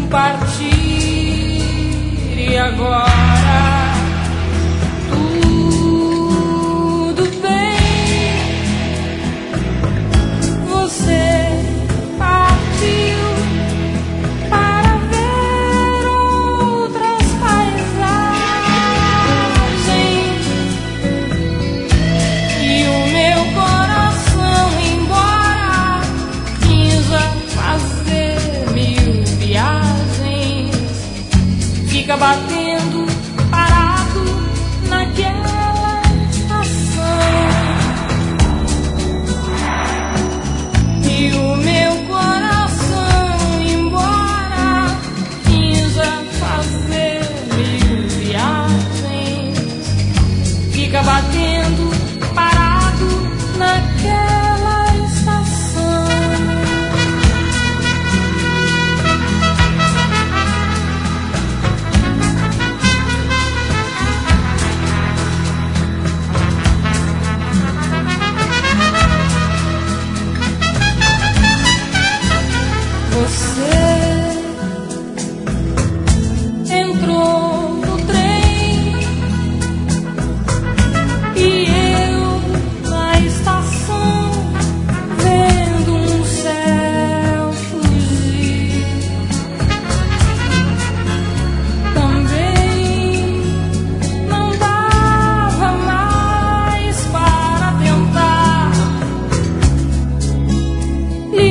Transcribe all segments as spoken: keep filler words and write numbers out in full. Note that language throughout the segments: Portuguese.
partir e agora tudo bem. Você partiu para ver outras paisagens e o meu coração, embora quisa fazer mil viagens, fica batendo parado naquela estação. E o meu coração, embora quisa fazer mil viagens, fica batendo parado naquela estação. Você entrou no trem e eu na estação, vendo um céu fugir. Também não dava mais para tentar lhe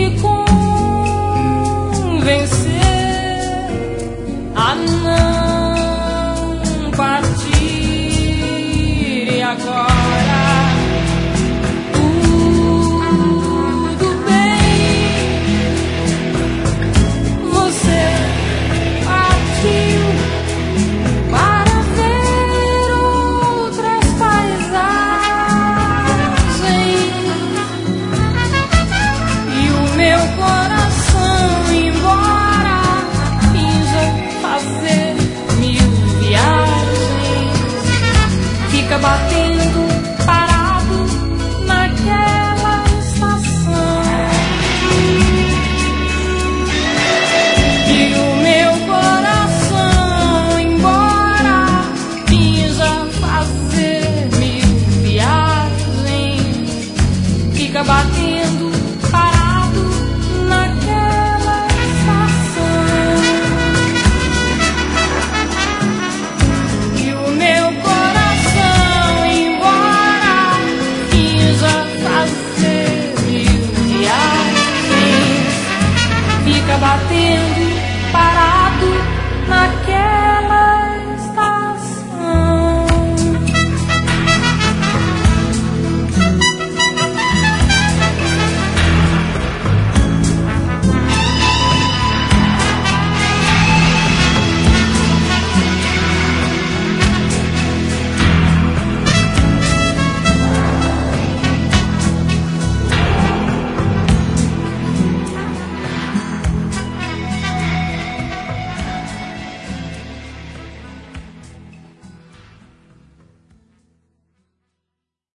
convencer a não partir e agora tudo bem. Você partiu para ver outras paisagens e o meu coração, embora quisa fazer mil viagens, fica batendo parado naquela estação. E o meu coração, embora quisa fazer mil viagens, fica batendo parado naquela estação. E o meu coração, embora quisa fazer mil viagens, fica batendo parado naquela